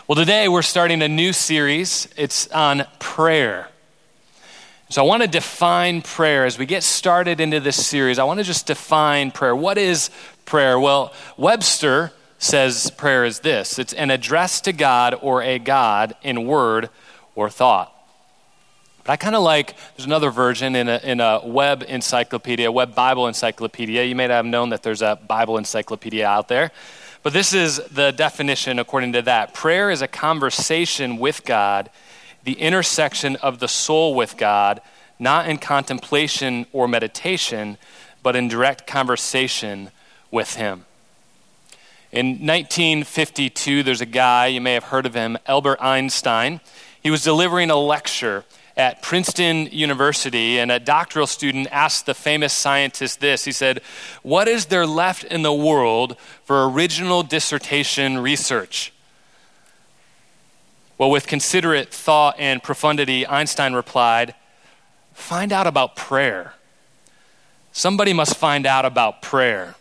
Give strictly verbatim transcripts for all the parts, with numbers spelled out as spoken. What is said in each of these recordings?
Well, today we're starting a new series. It's on prayer. So I want to define prayer. As we get started into this series, I want to just define prayer. What is prayer? Well, Webster says prayer is this. It's an address to God or a God in word or thought. But I kind of like, there's another version in a, in a web encyclopedia, web Bible encyclopedia. You may not have known that there's a Bible encyclopedia out there. But this is the definition according to that. Prayer is a conversation with God, the intersection of the soul with God, not in contemplation or meditation, but in direct conversation with him. In nineteen fifty-two, there's a guy, you may have heard of him, Albert Einstein. He was delivering a lecture at Princeton University, and a doctoral student asked the famous scientist this. He said, "What is there left in the world for original dissertation research?" Well, with considerate thought and profundity, Einstein replied, "Find out about prayer. Somebody must find out about prayer."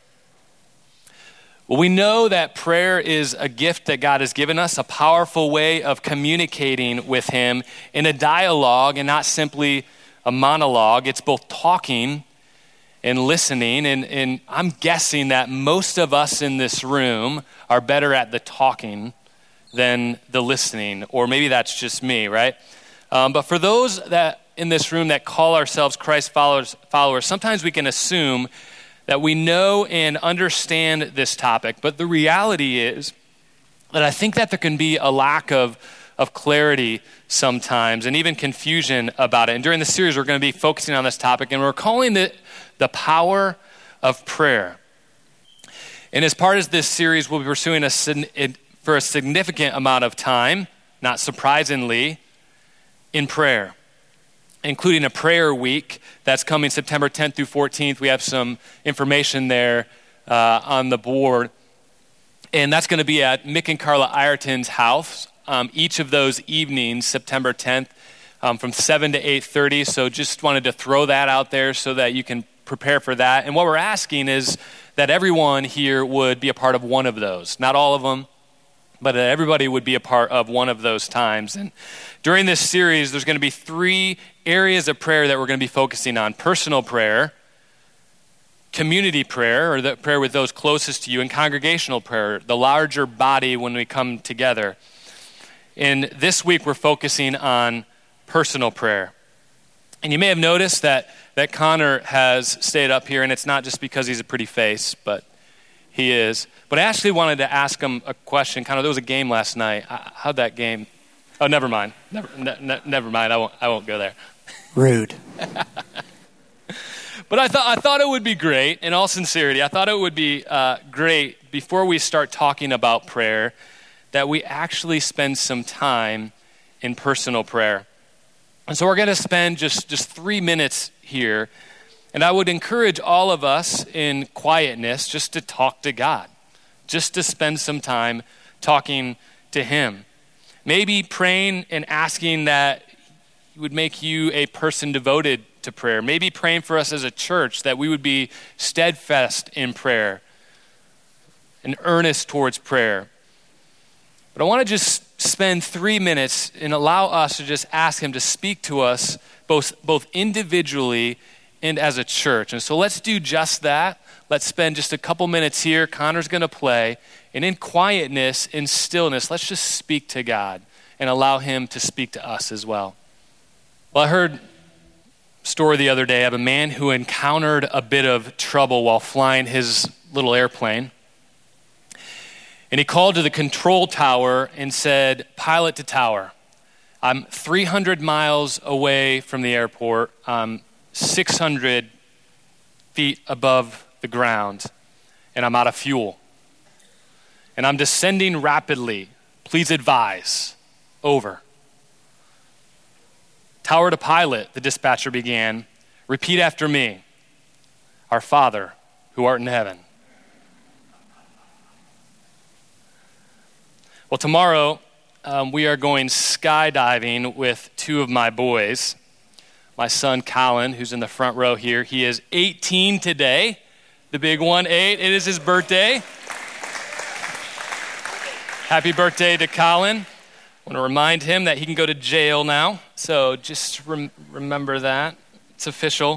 Well, we know that prayer is a gift that God has given us, a powerful way of communicating with him in a dialogue and not simply a monologue. It's both talking and listening. And, and I'm guessing that most of us in this room are better at the talking than the listening, or maybe that's just me, right? Um, but for those that in this room that call ourselves Christ followers, followers, sometimes we can assume that we know and understand this topic, but the reality is that I think that there can be a lack of, of clarity sometimes and even confusion about it. And during the series, we're going to be focusing on this topic, and we're calling it the power of prayer. And as part of this series, we'll be pursuing a, for a significant amount of time, not surprisingly, in prayer, including a prayer week that's coming September tenth through fourteenth. We have some information there uh, on the board. And that's going to be at Mick and Carla Ireton's house um, each of those evenings, September tenth, um, from seven to eight thirty. So just wanted to throw that out there so that you can prepare for that. And what we're asking is that everyone here would be a part of one of those. Not all of them, but that everybody would be a part of one of those times. And during this series, there's going to be three areas of prayer that we're going to be focusing on: personal prayer, community prayer, or the prayer with those closest to you, and congregational prayer, the larger body when we come together. And this week, we're focusing on personal prayer. And you may have noticed that, that Connor has stayed up here, and it's not just because he's a pretty face, but he is. But I actually wanted to ask him a question. Connor, there was a game last night. How'd that game? Oh, never mind. Never, ne- never mind. I won't. I won't go there. Rude. But I thought I thought it would be great. In all sincerity, I thought it would be uh, great before we start talking about prayer that we actually spend some time in personal prayer. And so we're going to spend just just three minutes here. And I would encourage all of us in quietness just to talk to God, just to spend some time talking to him. Maybe praying and asking that he would make you a person devoted to prayer. Maybe praying for us as a church that we would be steadfast in prayer and earnest towards prayer. But I want to just spend three minutes and allow us to just ask him to speak to us both, both individually and as a church. And so let's do just that. Let's spend just a couple minutes here. Connor's going to play. And in quietness, in stillness, let's just speak to God and allow him to speak to us as well. Well, I heard a story the other day of a man who encountered a bit of trouble while flying his little airplane. And he called to the control tower and said, "Pilot to tower, I'm three hundred miles away from the airport. I'm six hundred feet above the ground, and I'm out of fuel. And I'm descending rapidly. Please advise. Over." "Tower to pilot," the dispatcher began. "Repeat after me. Our Father, who art in heaven." Well, tomorrow um, we are going skydiving with two of my boys. My son, Colin, who's in the front row here, he is eighteen today, the big one, eight. It is his birthday. Happy birthday to Colin. I want to remind him that he can go to jail now, so just rem- remember that. It's official.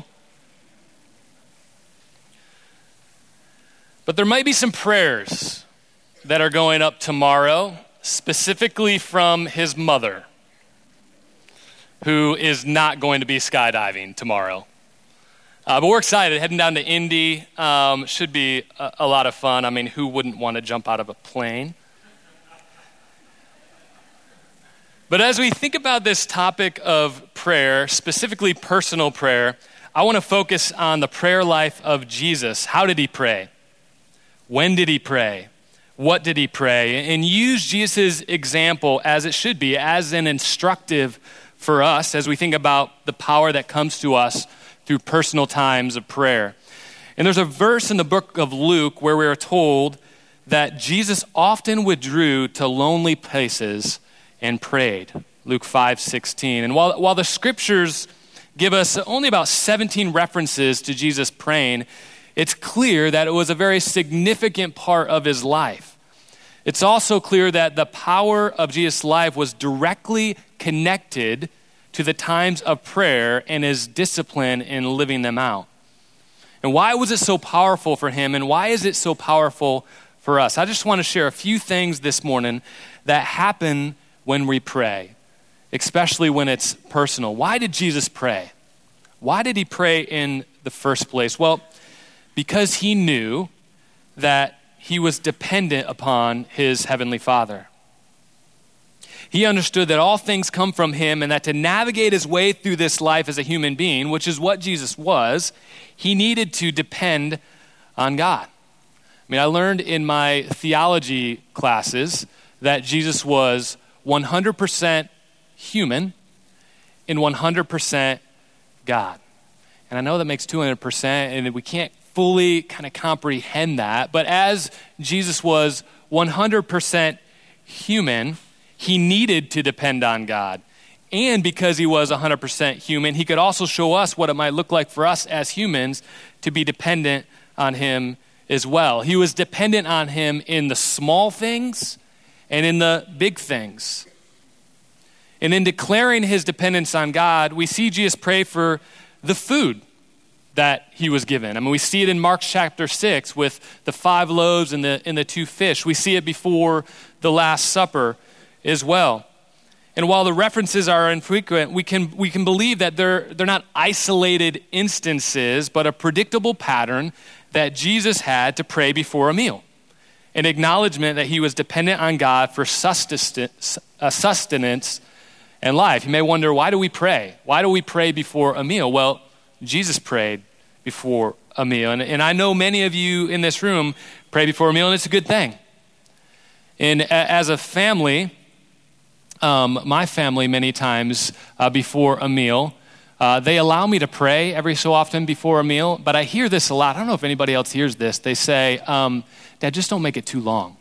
But there might be some prayers that are going up tomorrow, specifically from his mother, who is not going to be skydiving tomorrow. Uh, but we're excited, heading down to Indy. Um, should be a, a lot of fun. I mean, who wouldn't want to jump out of a plane? But as we think about this topic of prayer, specifically personal prayer, I want to focus on the prayer life of Jesus. How did he pray? When did he pray? What did he pray? And use Jesus' example as it should be, as an instructive for us as we think about the power that comes to us through personal times of prayer. And there's a verse in the book of Luke where we are told that Jesus often withdrew to lonely places and prayed. Luke five sixteen. And while, while the scriptures give us only about seventeen references to Jesus praying, it's clear that it was a very significant part of his life. It's also clear that the power of Jesus' life was directly connected to the times of prayer and his discipline in living them out. And why was it so powerful for him, and why is it so powerful for us? I just want to share a few things this morning that happen when we pray, especially when it's personal. Why did Jesus pray? Why did he pray in the first place? Well, because he knew that he was dependent upon his heavenly Father. He understood that all things come from him, and that to navigate his way through this life as a human being, which is what Jesus was, he needed to depend on God. I mean, I learned in my theology classes that Jesus was one hundred percent human and one hundred percent God. And I know that makes two hundred percent, and we can't fully kind of comprehend that. But as Jesus was one hundred percent human, he needed to depend on God. And because he was one hundred percent human, he could also show us what it might look like for us as humans to be dependent on him as well. He was dependent on him in the small things and in the big things. And in declaring his dependence on God, we see Jesus pray for the food that he was given. I mean, we see it in Mark chapter six with the five loaves and the, and the two fish. We see it before the Last Supper as well. And while the references are infrequent, we can we can believe that they're they're not isolated instances, but a predictable pattern that Jesus had to pray before a meal. An acknowledgement that he was dependent on God for sustenance, uh, sustenance and life. You may wonder, why do we pray? Why do we pray before a meal? Well, Jesus prayed before a meal. And, and I know many of you in this room pray before a meal, and it's a good thing. And a, as a family, um, my family many times uh, before a meal, uh, they allow me to pray every so often before a meal, but I hear this a lot. I don't know if anybody else hears this. They say, um, Dad, just don't make it too long.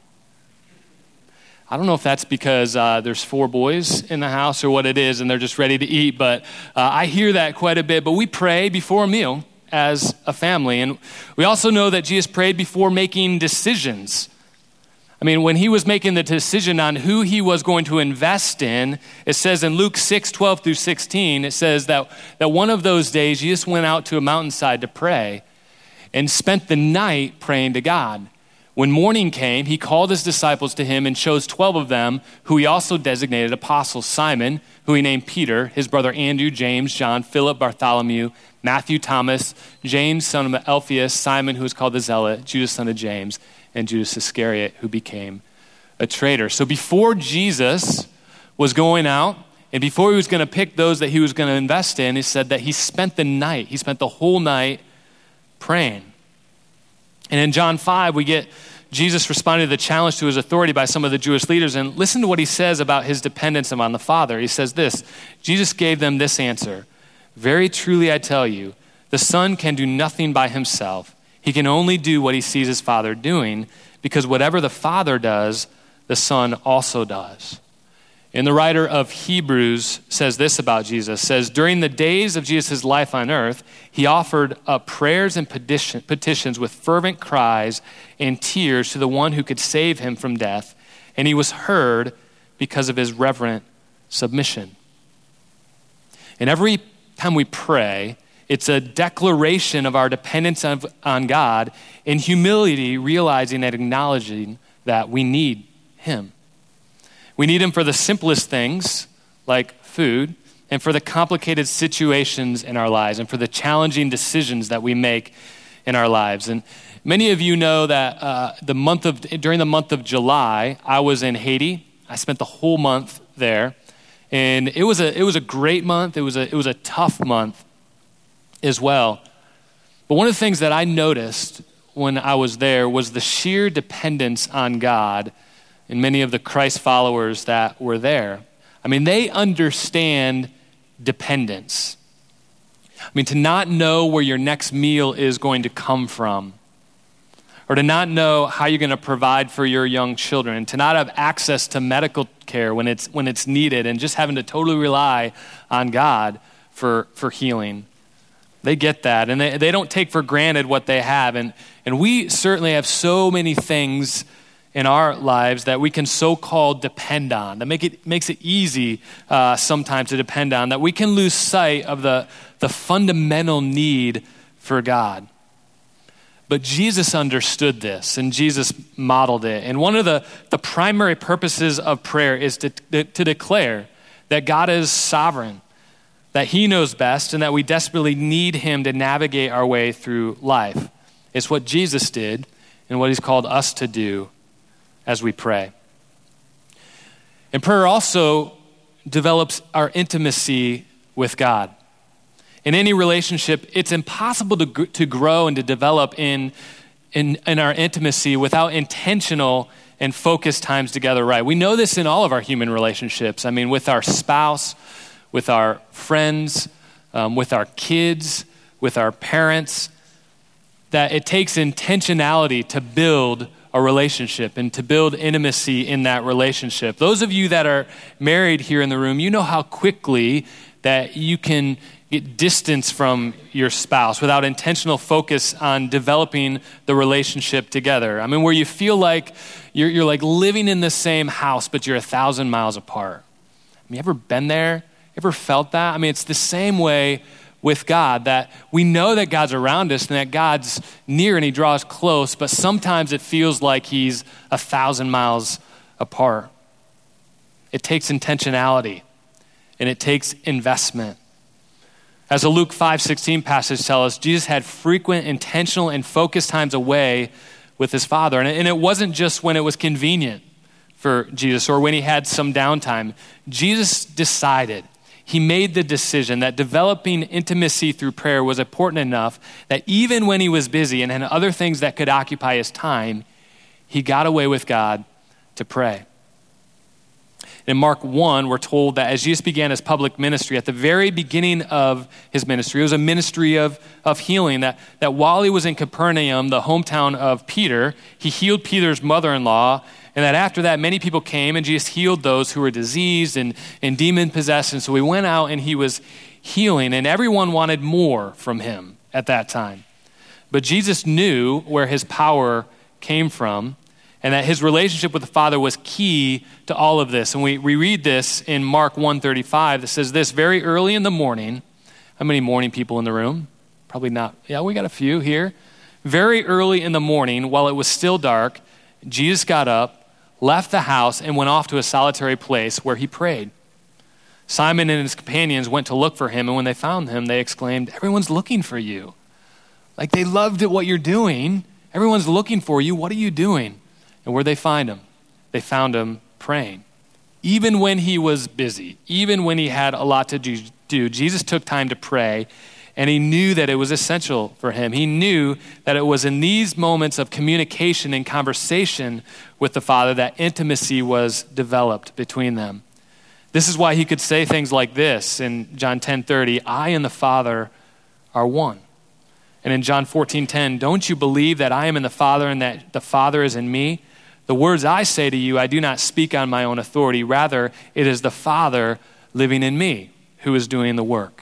I don't know if that's because uh, there's four boys in the house or what it is, and they're just ready to eat, but uh, I hear that quite a bit. But we pray before a meal as a family, and we also know that Jesus prayed before making decisions. I mean, when he was making the decision on who he was going to invest in, it says in Luke six, twelve through sixteen, it says that, that one of those days, Jesus went out to a mountainside to pray and spent the night praying to God. When morning came, he called his disciples to him and chose twelve of them, who he also designated apostles: Simon, who he named Peter, his brother Andrew, James, John, Philip, Bartholomew, Matthew, Thomas, James, son of Alphaeus, Simon, who was called the Zealot, Judas, son of James, and Judas Iscariot, who became a traitor. So before Jesus was going out, and before he was going to pick those that he was going to invest in, he said that he spent the night, he spent the whole night praying. And in John five, we get Jesus responding to the challenge to his authority by some of the Jewish leaders. And listen to what he says about his dependence upon the Father. He says this: Jesus gave them this answer: "Very truly I tell you, the Son can do nothing by himself. He can only do what he sees his Father doing, because whatever the Father does, the Son also does." And the writer of Hebrews says this about Jesus, says, during the days of Jesus' life on earth, he offered up prayers and petition, petitions with fervent cries and tears to the one who could save him from death. And he was heard because of his reverent submission. And every time we pray, it's a declaration of our dependence on, on God in humility, realizing and acknowledging that we need him. We need him for the simplest things, like food, and for the complicated situations in our lives, and for the challenging decisions that we make in our lives. And many of you know that uh, the month of during the month of July, I was in Haiti. I spent the whole month there, and it was a it was a great month. It was a it was a tough month as well. But one of the things that I noticed when I was there was the sheer dependence on God in many of the Christ followers that were there. I mean, they understand dependence. I mean, to not know where your next meal is going to come from, or to not know how you're going to provide for your young children, and to not have access to medical care when it's when it's needed, and just having to totally rely on God for, for healing. They get that, and they, they don't take for granted what they have. And, and we certainly have so many things in our lives that we can so-called depend on, that make it makes it easy uh, sometimes to depend on, that we can lose sight of the, the fundamental need for God. But Jesus understood this, and Jesus modeled it. And one of the, the primary purposes of prayer is to, to declare that God is sovereign, that he knows best, and that we desperately need him to navigate our way through life. It's what Jesus did and what he's called us to do as we pray. And prayer also develops our intimacy with God. In any relationship, it's impossible to, to grow and to develop in, in, in our intimacy without intentional and focused times together, right? We know this in all of our human relationships. I mean, with our spouse, with our friends, um, with our kids, with our parents, that it takes intentionality to build a relationship and to build intimacy in that relationship. Those of you that are married here in the room, you know how quickly that you can get distance from your spouse without intentional focus on developing the relationship together. I mean, where you feel like you're, you're like living in the same house, but you're a thousand miles apart. Have you ever been there? Ever felt that? I mean, it's the same way with God, that we know that God's around us and that God's near and he draws close, but sometimes it feels like he's a thousand miles apart. It takes intentionality and it takes investment. As the Luke five sixteen passage tells us, Jesus had frequent, intentional, and focused times away with his Father. And it wasn't just when it was convenient for Jesus or when he had some downtime. Jesus decided, he made the decision that developing intimacy through prayer was important enough that even when he was busy and had other things that could occupy his time, he got away with God to pray. In Mark one, we're told that as Jesus began his public ministry, at the very beginning of his ministry, it was a ministry of, of healing, that, that while he was in Capernaum, the hometown of Peter, he healed Peter's mother-in-law, and that after that, many people came, and Jesus healed those who were diseased and, and demon-possessed. And so he went out and he was healing, and everyone wanted more from him at that time. But Jesus knew where his power came from, and that his relationship with the Father was key to all of this. And we, we read this in Mark one thirty-five that says this, very early in the morning. How many morning people in the room? Probably not. Yeah, we got a few here. Very early in the morning, while it was still dark, Jesus got up, left the house, and went off to a solitary place where he prayed. Simon and his companions went to look for him, and when they found him, they exclaimed, everyone's looking for you. Like they loved what you're doing. Everyone's looking for you. What are you doing? And where'd they find him? They found him praying. Even when he was busy, even when he had a lot to do, Jesus took time to pray, and he knew that it was essential for him. He knew that it was in these moments of communication and conversation with the Father that intimacy was developed between them. This is why he could say things like this in John ten thirty, I and the Father are one. And in John fourteen ten, don't you believe that I am in the Father and that the Father is in me? The words I say to you, I do not speak on my own authority. Rather, it is the Father living in me who is doing the work.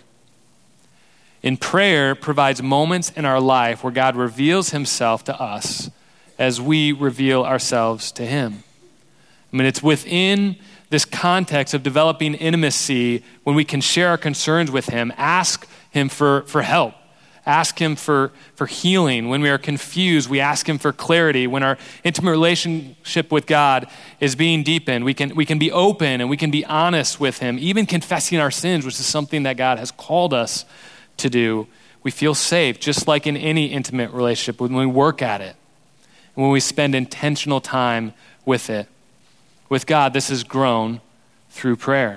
In prayer provides moments in our life where God reveals himself to us as we reveal ourselves to him. I mean, it's within this context of developing intimacy when we can share our concerns with him, ask him for, for help. Ask him for, for healing. When we are confused, we ask him for clarity. When our intimate relationship with God is being deepened, we can, we can be open and we can be honest with him, even confessing our sins, which is something that God has called us to do. We feel safe, just like in any intimate relationship, when we work at it, and when we spend intentional time with it. With God, this has grown through prayer.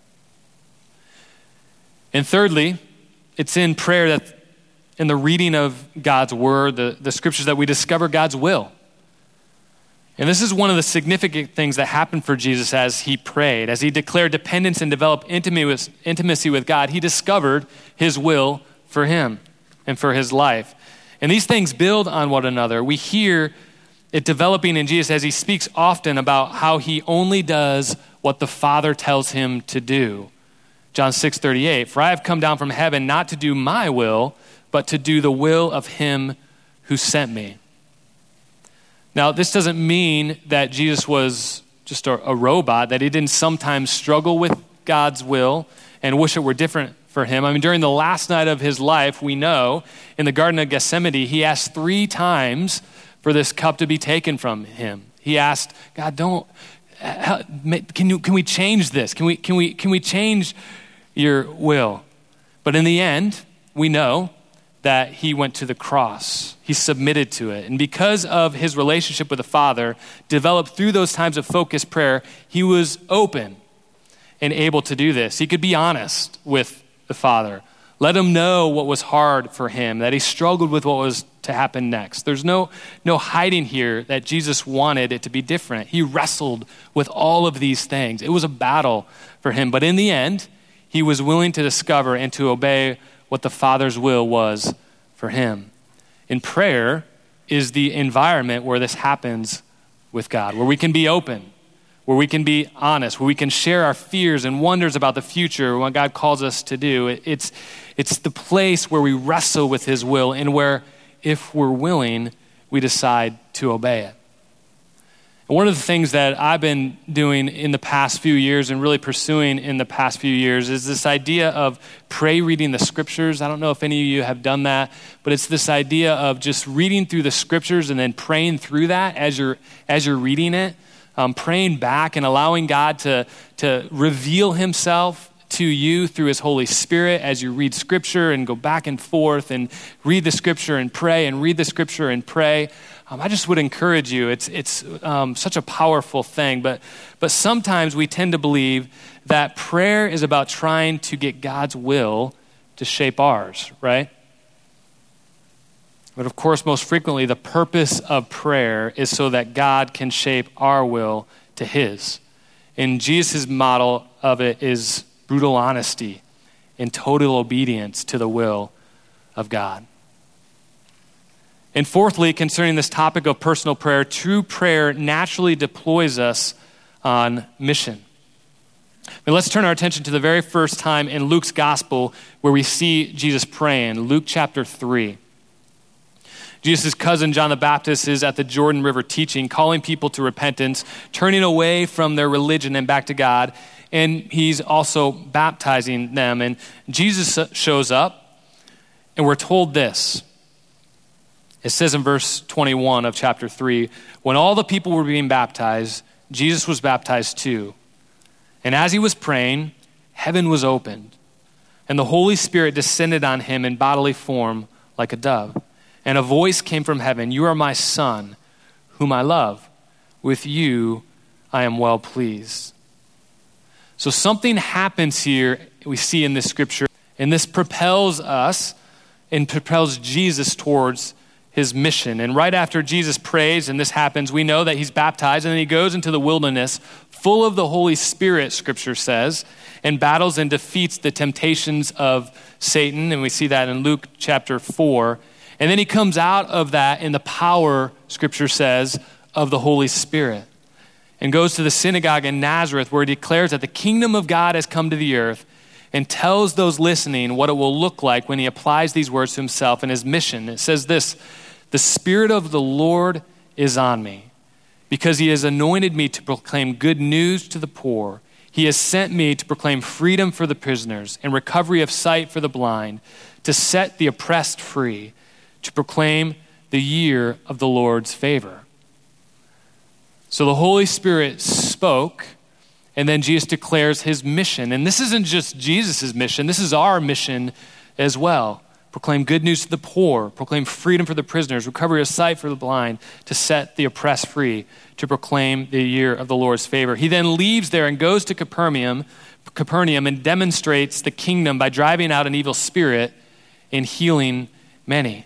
And thirdly, it's in prayer that in the reading of God's word, the, the scriptures, that we discover God's will. And this is one of the significant things that happened for Jesus as he prayed. As he declared dependence and developed intimacy with God, he discovered his will for him and for his life. And these things build on one another. We hear it developing in Jesus as he speaks often about how he only does what the Father tells him to do. John six thirty-eight, for I have come down from heaven not to do my will, but to do the will of him who sent me. Now, this doesn't mean that Jesus was just a, a robot, that he didn't sometimes struggle with God's will and wish it were different for him. I mean, during the last night of his life, we know in the Garden of Gethsemane, he asked three times for this cup to be taken from him. He asked, God, don't, can you, can we change this? Can we, can we, can we change your will? But in the end, we know that he went to the cross. He submitted to it. And because of his relationship with the Father, developed through those times of focused prayer, he was open and able to do this. He could be honest with the Father. Let him know what was hard for him, that he struggled with what was to happen next. There's no, no hiding here that Jesus wanted it to be different. He wrestled with all of these things. It was a battle for him. But in the end, he was willing to discover and to obey what the Father's will was for him. And prayer is the environment where this happens with God, where we can be open, where we can be honest, where we can share our fears and wonders about the future, what God calls us to do. It's, it's the place where we wrestle with his will and where, if we're willing, we decide to obey it. One of the things that I've been doing in the past few years and really pursuing in the past few years is this idea of pray reading the scriptures. I don't know if any of you have done that, but it's this idea of just reading through the scriptures and then praying through that as you're as you're reading it, um, praying back and allowing God to, to reveal himself to you through his Holy Spirit as you read scripture and go back and forth and read the scripture and pray and read the scripture and pray. Um, I just would encourage you. It's it's um, such a powerful thing, but but sometimes we tend to believe that prayer is about trying to get God's will to shape ours, right? But of course, most frequently, the purpose of prayer is so that God can shape our will to his. And Jesus' model of it is brutal honesty and total obedience to the will of God. And fourthly, concerning this topic of personal prayer, true prayer naturally deploys us on mission. But let's turn our attention to the very first time in Luke's gospel where we see Jesus praying, Luke chapter three. Jesus' cousin, John the Baptist, is at the Jordan River teaching, calling people to repentance, turning away from their religion and back to God. And he's also baptizing them. And Jesus shows up, and we're told this. It says in verse twenty-one of chapter three, when all the people were being baptized, Jesus was baptized too. And as he was praying, heaven was opened, and the Holy Spirit descended on him in bodily form like a dove. And a voice came from heaven, you are my son, whom I love. With you I am well pleased. So something happens here, we see in this scripture, and this propels us and propels Jesus towards his mission. And right after Jesus prays and this happens, we know that he's baptized, and then he goes into the wilderness full of the Holy Spirit, scripture says, and battles and defeats the temptations of Satan. And we see that in Luke chapter four. And then he comes out of that in the power, scripture says, of the Holy Spirit, and goes to the synagogue in Nazareth where he declares that the kingdom of God has come to the earth, and tells those listening what it will look like when he applies these words to himself and his mission. It says this, the Spirit of the Lord is on me, because he has anointed me to proclaim good news to the poor. He has sent me to proclaim freedom for the prisoners and recovery of sight for the blind, to set the oppressed free, to proclaim the year of the Lord's favor. So the Holy Spirit spoke, and then Jesus declares his mission. And this isn't just Jesus' mission, this is our mission as well. Proclaim good news to the poor, proclaim freedom for the prisoners, recovery of sight for the blind, to set the oppressed free, to proclaim the year of the Lord's favor. He then leaves there and goes to Capernaum, Capernaum and demonstrates the kingdom by driving out an evil spirit and healing many.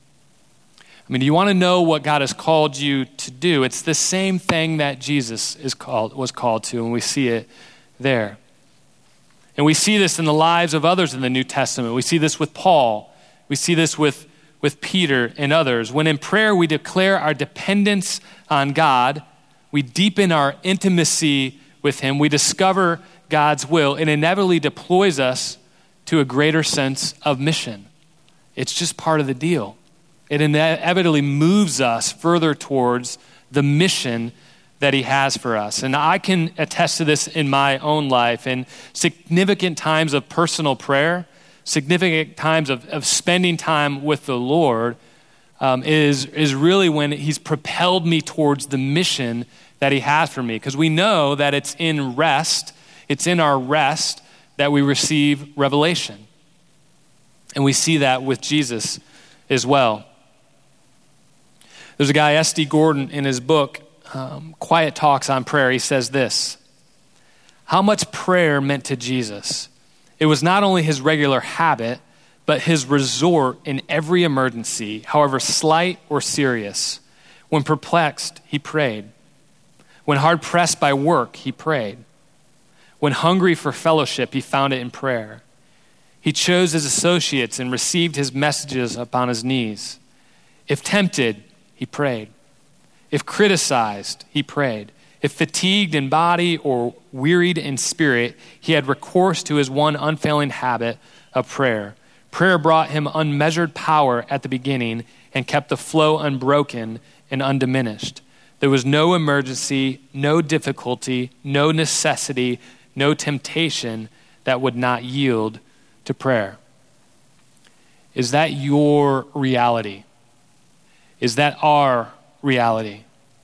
I mean, do you want to know what God has called you to do? It's the same thing that Jesus is called, was called to, and we see it there. And we see this in the lives of others in the New Testament. We see this with Paul. We see this with, with Peter and others. When in prayer we declare our dependence on God, we deepen our intimacy with him, we discover God's will, it inevitably deploys us to a greater sense of mission. It's just part of the deal. It inevitably moves us further towards the mission that he has for us. And I can attest to this in my own life. In significant times of personal prayer, significant times of, of spending time with the Lord um, is, is really when he's propelled me towards the mission that he has for me. Because we know that it's in rest, it's in our rest that we receive revelation. And we see that with Jesus as well. There's a guy, S D Gordon, in his book, um, Quiet Talks on Prayer. He says this: how much prayer meant to Jesus? It was not only his regular habit, but his resort in every emergency, however slight or serious. When perplexed, he prayed. When hard-pressed by work, he prayed. When hungry for fellowship, he found it in prayer. He chose his associates and received his messages upon his knees. If tempted, he prayed. If criticized, he prayed. If fatigued in body or wearied in spirit, he had recourse to his one unfailing habit of prayer. Prayer brought him unmeasured power at the beginning and kept the flow unbroken and undiminished. There was no emergency, no difficulty, no necessity, no temptation that would not yield to prayer. Is that your reality? Is that our reality?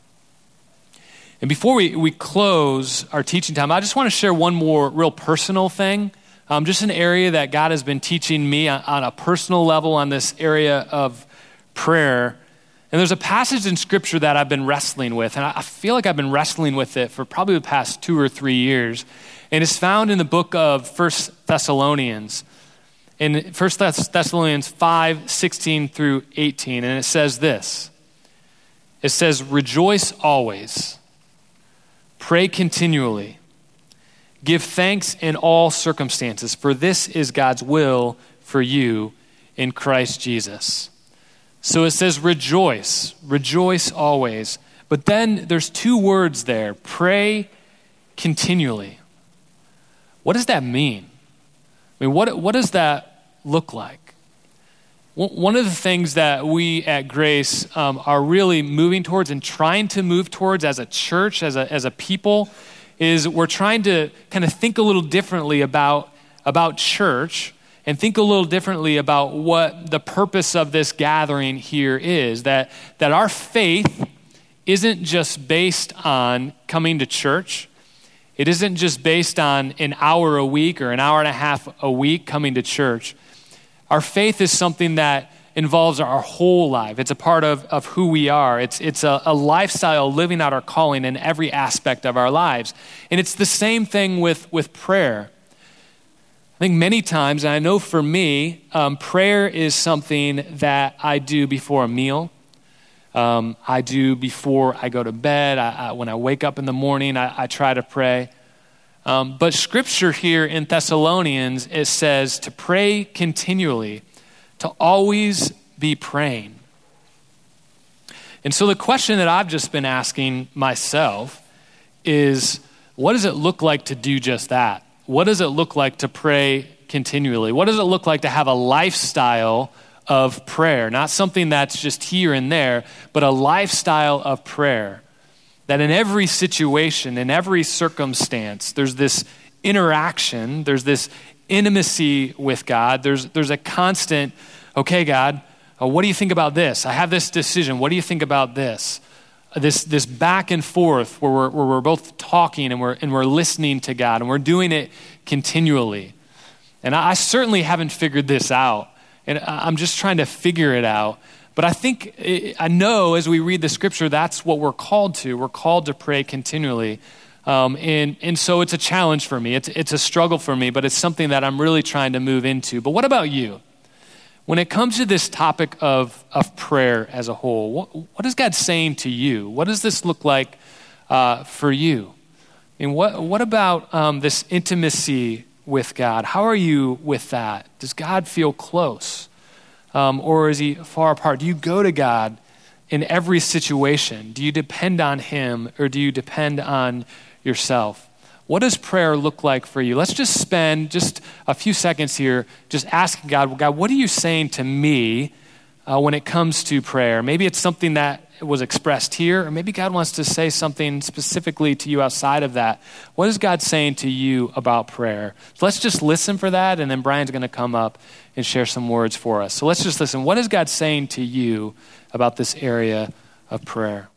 And before we, we close our teaching time, I just want to share one more real personal thing. Um, just an area that God has been teaching me on, on a personal level on this area of prayer. And there's a passage in Scripture that I've been wrestling with, and I feel like I've been wrestling with it for probably the past two or three years. And it's found in the book of First Thessalonians. In First Thessalonians five, sixteen through eighteen, and it says this. It says, rejoice always. Pray continually. Give thanks in all circumstances, for this is God's will for you in Christ Jesus. So it says rejoice, rejoice always. But then there's two words there, pray continually. What does that mean? I mean, what, what does that look like? One of the things that we at Grace um, are really moving towards and trying to move towards as a church, as a, as a people, is we're trying to kind of think a little differently about, about church and think a little differently about what the purpose of this gathering here is. That, that our faith isn't just based on coming to church. It isn't just based on an hour a week or an hour and a half a week coming to church. Our faith is something that involves our whole life. It's a part of, of who we are. It's, it's a, a lifestyle living out our calling in every aspect of our lives. And it's the same thing with, with prayer. I think many times, and I know for me, um, prayer is something that I do before a meal. Um, I do before I go to bed. I, I, when I wake up in the morning, I, I try to pray. Um, but Scripture here in Thessalonians, it says to pray continually, to always be praying. And so the question that I've just been asking myself is, what does it look like to do just that? What does it look like to pray continually? What does it look like to have a lifestyle of prayer? Not something that's just here and there, but a lifestyle of prayer that in every situation, in every circumstance, there's this interaction, there's this intimacy with God. There's, there's a constant, okay, God, uh, what do you think about this? I have this decision. What do you think about this? Uh, this this back and forth where we're, where we're both talking and we're, and we're listening to God, and we're doing it continually. And I, I certainly haven't figured this out, and I, I'm just trying to figure it out. But I think, I know as we read the scripture, that's what we're called to. We're called to pray continually. Um, and, and so it's a challenge for me. It's, it's a struggle for me, but it's something that I'm really trying to move into. But what about you? When it comes to this topic of, of prayer as a whole, what, what is God saying to you? What does this look like uh, for you? And what, what about um, this intimacy with God? How are you with that? Does God feel close? Um, or is he far apart? Do you go to God in every situation? Do you depend on him, or do you depend on yourself? What does prayer look like for you? Let's just spend just a few seconds here just asking God, God, what are you saying to me uh, when it comes to prayer? Maybe it's something that was expressed here, or maybe God wants to say something specifically to you outside of that. What is God saying to you about prayer? So let's just listen for that, and then Brian's going to come up and share some words for us. So let's just listen. What is God saying to you about this area of prayer?